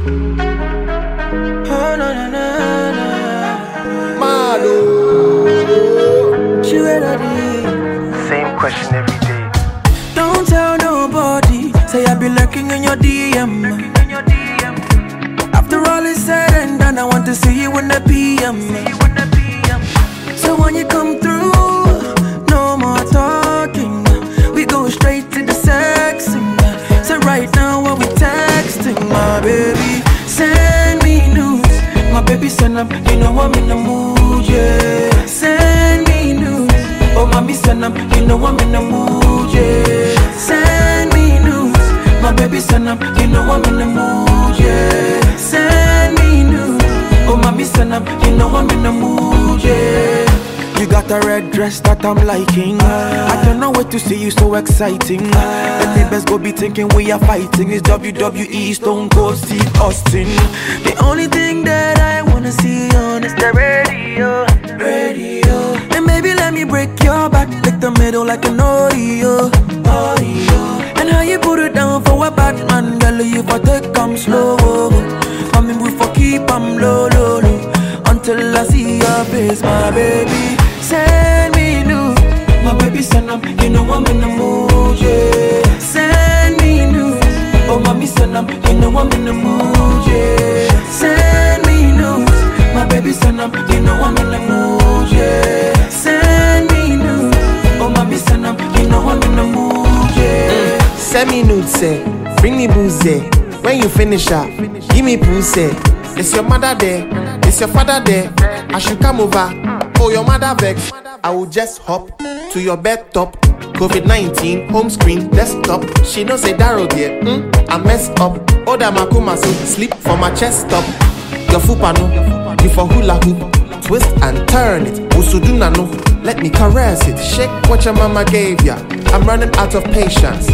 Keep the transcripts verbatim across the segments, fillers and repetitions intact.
Oh, no, no, no, no. Malo. Same question every day. Don't tell nobody. Say I be lurking in your D M. After all is said and done, I want to see you in the P M. So when you come through, no more talking. We go straight to the sexing. So right now while we texting, my baby, send me news. My baby send up, you know I'm in the mood, yeah. Send me news. Oh, mommy send up, you know I'm in the mood, yeah. Send me news. My baby send up, you know I'm in the mood, yeah. Send me news. Oh, mommy send up, you know I'm in the mood, yeah. You got a red dress that I'm liking. I cannot wait to see you, so exciting. The neighbors go be thinking we are fighting. It's W W E, Stone Cold Steve Austin. The only thing that I wanna see on is the radio, radio. And maybe let me break your back, lick the middle like an Oreo, Oreo. And how you put it down for a Batman, girl, you for take come slow. I mean we for keep 'em low, low, low. Until I see your face, my baby. Send me news. My baby send up, you know I'm in the mood, yeah. Send me news. Oh, mommy send up, you know I'm in the mood, yeah. Send me news. My baby send up, you know I'm in the mood, yeah. Send me news. Oh, mommy send up, you know I'm in the mood, yeah. Send me nude, say. Bring me booze, when you finish up, give me pussy. Is your mother there? Is your father there? I should come over. Oh, your mother vex. I will just hop to your bed top. COVID nineteen, home screen, desktop. She knows say Daryl there. Hmm? I messed up. Oh, that makuma so sleep for my chest top. Your fupa no, you for hula hoop. Twist and turn it. Usuduna no, let me caress it. Shake what your mama gave ya. I'm running out of patience.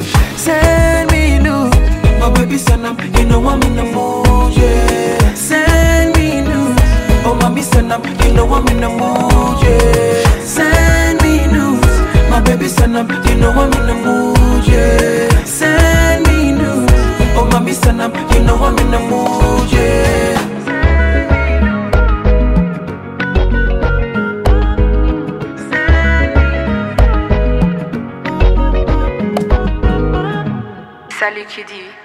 Send me news. My baby send up, you know I'm in the mood, yeah. Send me news. Oh, mommy send up, you know I'm in the mood, yeah. Send me news. My baby send up, you know I'm in the mood, yeah. Send me news. Oh, mommy send up, you know I'm in the mood, yeah. Salut Kiddy.